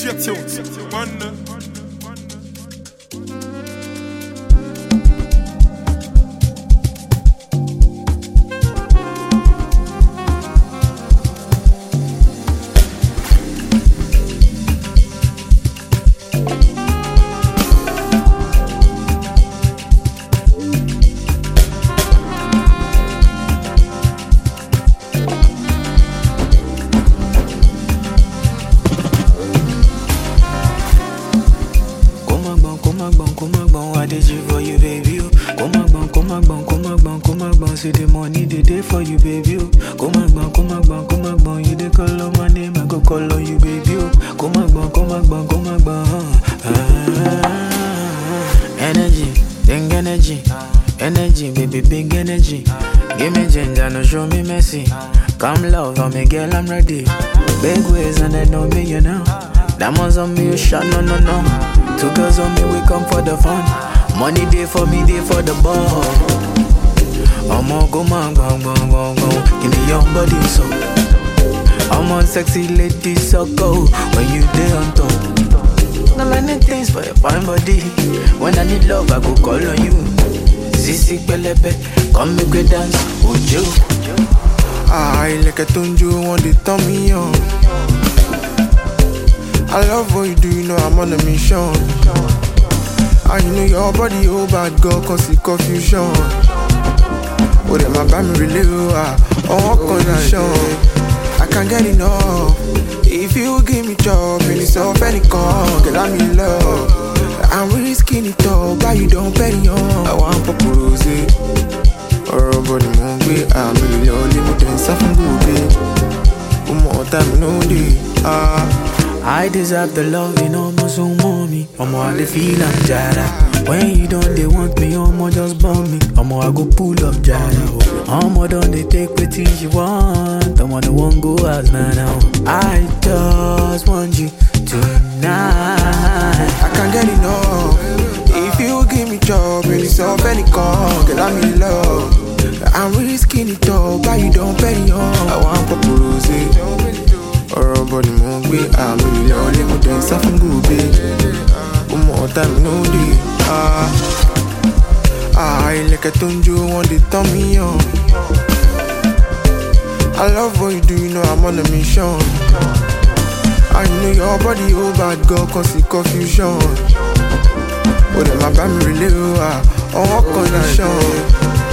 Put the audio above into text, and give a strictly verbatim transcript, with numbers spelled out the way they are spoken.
tilt, man. I did you for you, baby. Come on, bang, come on, bang, come on, bang, come on, bang. See the money they day for you, baby. Come on, bang, come on, bang, come on, bang. You dey call on my name, I go call on you, baby. Come on, bang, come on, bang, come on, bang. Ah, energy, big energy, energy, baby, big energy. Give me ginger, no show me mercy. Come love on me, girl, I'm ready. Big ways and they know me, you know. Diamonds on me, you shot, no, no, no. Two girls on me, we come for the fun. Money day for me, day for the ball. I'm on go man, bang, bang, bang, bang. Give me your body so. I'm on sexy lady so go. When you day on top. Not many things for your fine body. When I need love, I go call on you. Sisi pelebe, come make we dance, would you? I like a tunju, want to turn me on. I love what you do, you know I'm on a mission. And you know your body, oh bad girl, cause it's confusion. Oh, then my band really low, on what condition? I can't get enough. If you give me job, and it's off any call, girl, I'm in love. I'm really skinny tall, but you don't pay on. I want propose it. Or body move, I'm really only with them, something good. One more time, no day. Ah. I deserve the love, you know, my so mommy. Omo, I dey feel I'm jara. When you don't, they want me, omo, just bomb me. Omo, I go pull up jara. Omo, don't they take what things you want. Omo, the one go as now now. I just want you tonight. I can't get enough. If you give me job, and it's off any call, girl, I'm in love. I'm really skinny tall, but you don't pay on. I want propose it. Or body move, I'm really only with them, something good. One more time, no day. Ah, ah, I like a tunju, want to turn me on. I love what you do, you know I'm on a mission. And you know your body, oh bad girl, cause it's confusion. Oh, then my band really low, on what condition?